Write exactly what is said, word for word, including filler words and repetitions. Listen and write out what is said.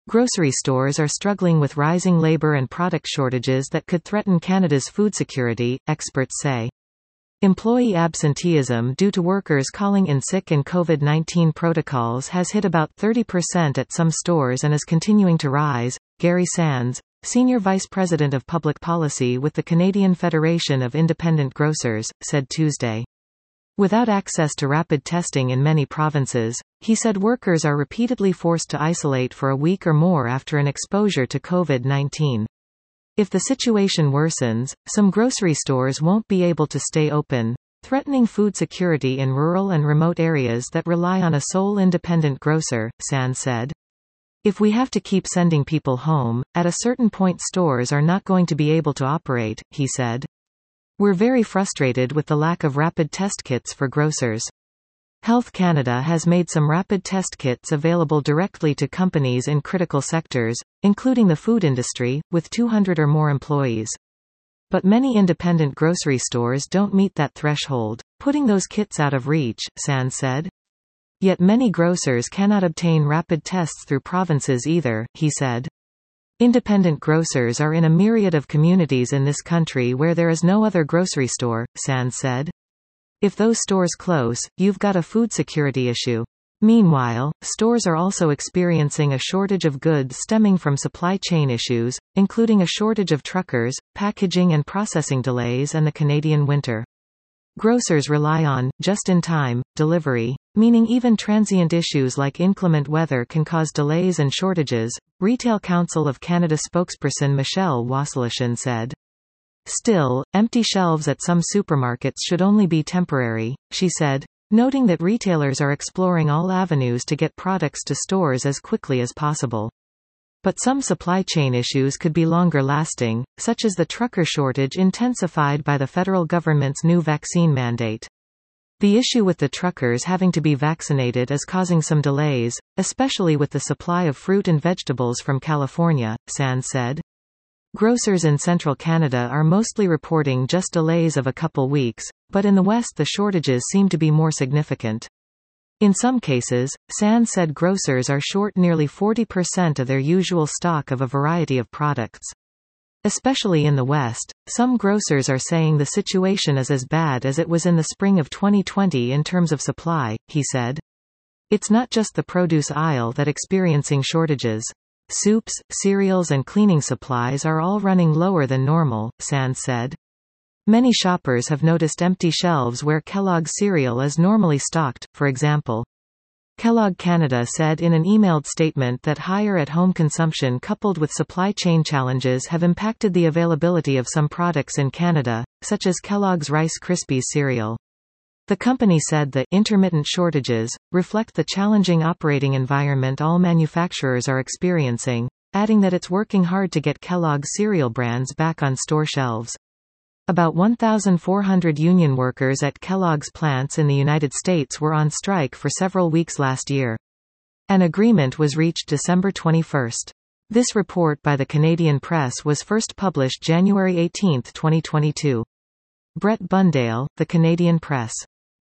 Grocery stores are struggling with rising labor and product shortages that could threaten Canada's food security, experts say. Employee absenteeism due to workers calling in sick and COVID nineteen protocols has hit about thirty percent at some stores and is continuing to rise. Gary Sands, Senior Vice President of Public Policy with the Canadian Federation of Independent Grocers, said Tuesday. Without access to rapid testing in many provinces, he said workers are repeatedly forced to isolate for a week or more after an exposure to COVID nineteen. If the situation worsens, some grocery stores won't be able to stay open, threatening food security in rural and remote areas that rely on a sole independent grocer, Sands said. If we have to keep sending people home, at a certain point stores are not going to be able to operate, he said. We're very frustrated with the lack of rapid test kits for grocers. Health Canada has made some rapid test kits available directly to companies in critical sectors, including the food industry, with two hundred or more employees. But many independent grocery stores don't meet that threshold, putting those kits out of reach, Sands said. Yet many grocers cannot obtain rapid tests through provinces either, he said. Independent grocers are in a myriad of communities in this country where there is no other grocery store, Sands said. If those stores close, you've got a food security issue. Meanwhile, stores are also experiencing a shortage of goods stemming from supply chain issues, including a shortage of truckers, packaging and processing delays and the Canadian winter. Grocers rely on just-in-time delivery, meaning even transient issues like inclement weather can cause delays and shortages, Retail Council of Canada spokesperson Michelle Wassilation said. Still, empty shelves at some supermarkets should only be temporary, she said, noting that retailers are exploring all avenues to get products to stores as quickly as possible. But some supply chain issues could be longer lasting, such as the trucker shortage intensified by the federal government's new vaccine mandate. The issue with the truckers having to be vaccinated is causing some delays, especially with the supply of fruit and vegetables from California, Sands said. Grocers in central Canada are mostly reporting just delays of a couple weeks, but in the west the shortages seem to be more significant. In some cases, Sands said grocers are short nearly forty percent of their usual stock of a variety of products. Especially in the West, some grocers are saying the situation is as bad as it was in the spring of twenty twenty in terms of supply, he said. It's not just the produce aisle that experiencing shortages. Soups, cereals and cleaning supplies are all running lower than normal, Sands said. Many shoppers have noticed empty shelves where Kellogg's cereal is normally stocked, for example. Kellogg Canada said in an emailed statement that higher at-home consumption coupled with supply chain challenges have impacted the availability of some products in Canada, such as Kellogg's Rice Krispies cereal. The company said the intermittent shortages reflect the challenging operating environment all manufacturers are experiencing, adding that it's working hard to get Kellogg's cereal brands back on store shelves. About one thousand four hundred union workers at Kellogg's plants in the United States were on strike for several weeks last year. An agreement was reached December twenty-first. This report by the Canadian Press was first published January eighteenth, twenty twenty-two. Brett Bundale, The Canadian Press.